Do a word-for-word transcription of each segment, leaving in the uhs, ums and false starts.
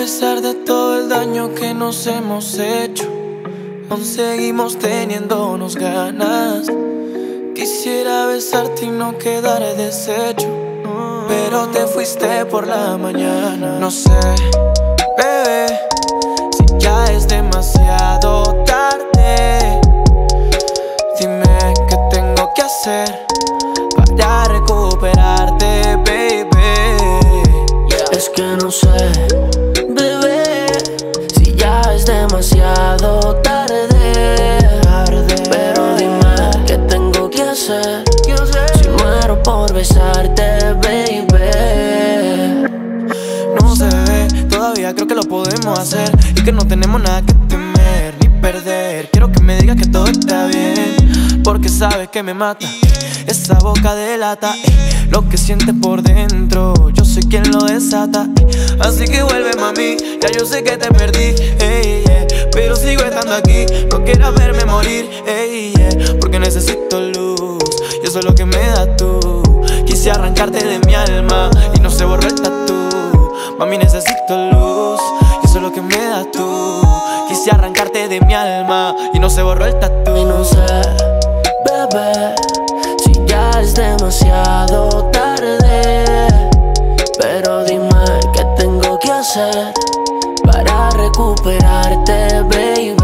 pesar de todo el daño que nos hemos hecho, aún seguimos teniéndonos ganas. Quisiera besarte y no quedar deshecho, pero te fuiste por la mañana. No sé, bebé, si ya es demasiado tarde. Dime qué tengo que hacer para recuperarte, baby. Es que no sé, bebé, si ya es demasiado tarde, tarde. Pero dime qué tengo que hacer, si muero por besarte, baby. No se ve, todavía creo que lo podemos hacer y que no tenemos nada que temer ni perder. Quiero que me digas que todo está bien, porque sabes que me mata. Esa boca delata eh, lo que sientes por dentro. Yo soy quien lo desata, eh. Así que vuelve, mami, ya yo sé que te perdí, ey, yeah. Pero sigo estando aquí, no quieras verme morir, ey, yeah. Porque necesito luz y eso es lo que me das tú. Quise arrancarte de mi alma y no se borró el tatú. Mami, necesito luz y eso es lo que me das tú. Quise arrancarte de mi alma y no se borró el tatú. Y no sé, bebé, ya es demasiado tarde, pero dime qué tengo que hacer para recuperarte, baby.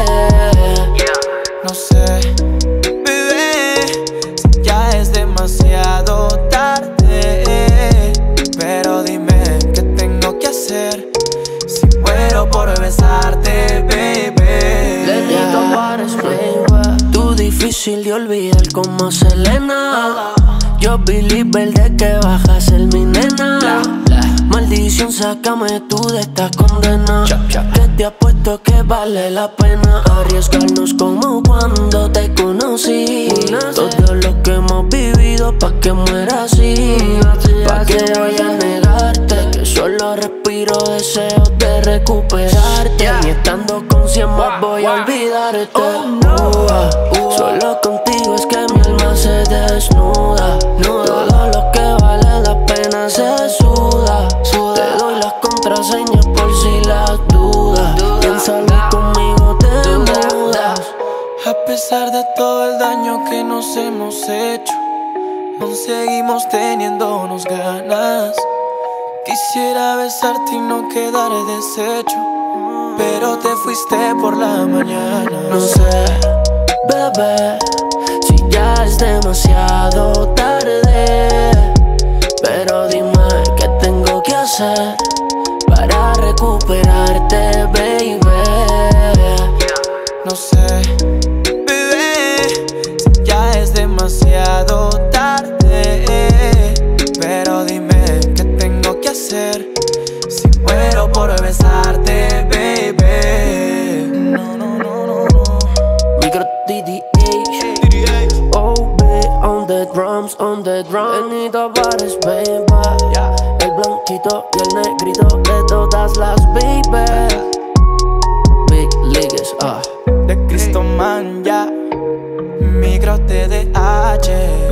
No sé, bebé, si ya es demasiado tarde, pero dime qué tengo que hacer si muero por besarte, baby. Tú difícil de olvidar como Selena. Yo believer de que bajas el mi nena. Maldición, sácame tú de esta condena. Que te apuesto que vale la pena arriesgarnos como cuando te conocí. Todo lo que hemos vivido pa' que muera así. Pa' que vaya a negarte que solo respiro deseos de recuperarte. Ni estando con cien más voy a olvidarte. Solo contigo es que mi alma se desnuda. Todo lo que vale la pena se suda. Te doy las contraseñas por si las dudas. En salir conmigo te mudas. A pesar de todo el daño que nos hemos hecho, aún seguimos teniéndonos ganas. Quisiera besarte y no quedar deshecho, pero te fuiste por la mañana. No sé, bebé, si ya es demasiado tarde, pero dime qué tengo que hacer para recuperarte, baby. No sé, bebé, si ya es demasiado tarde, pero dime qué tengo que hacer si muero por besarte, baby. No, no, no, no, no. Micro D D H, O B on the drums, on the drums. Benito Bares, baby. El blanquito y el negrito de todas las baby. Big Leagues, ah. De Cristo Man, ya. Micro T D H.